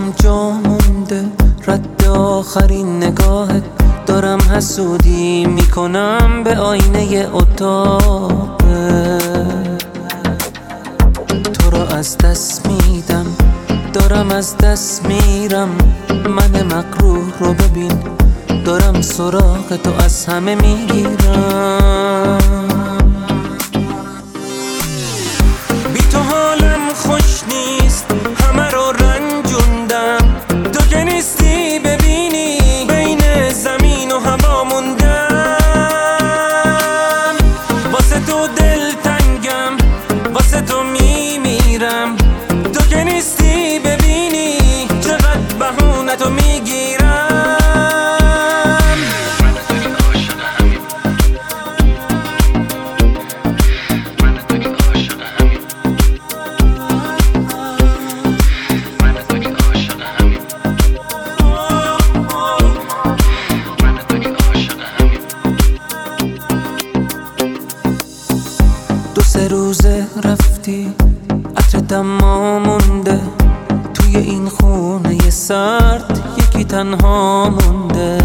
دلم جا مونده، رد آخرین نگاهت. دارم حسودی میکنم به آینه اتاق، تو رو از دست میدم، دارم از دست میرم. من مغرور رو ببین، دارم سراغ تو از همه میگیرم. بی تو حالم خوش نیست، همه رو رنجوندم. تو که نیستی ببینی، بین زمین و هوا موندم. واسه تو دل تنگم، واسه تو میمیرم. تو که نیستی ببینی، چقدر بهونه تو میگیرم. دو سه روزه رفتی، عطر دما مونده. توی این خونه سرد یکی تنها مونده.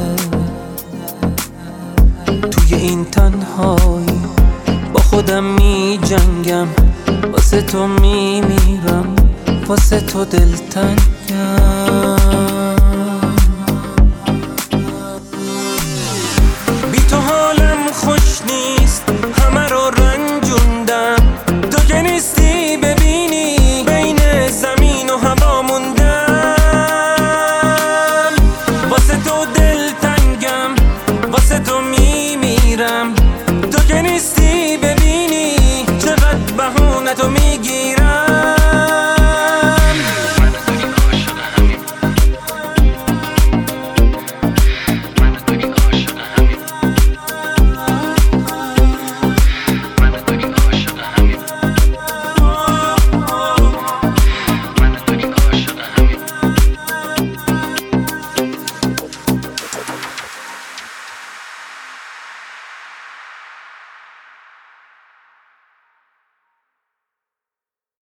توی این تنهایی با خودم می جنگم. واسه تو می میرم، واسه تو دلتنگم.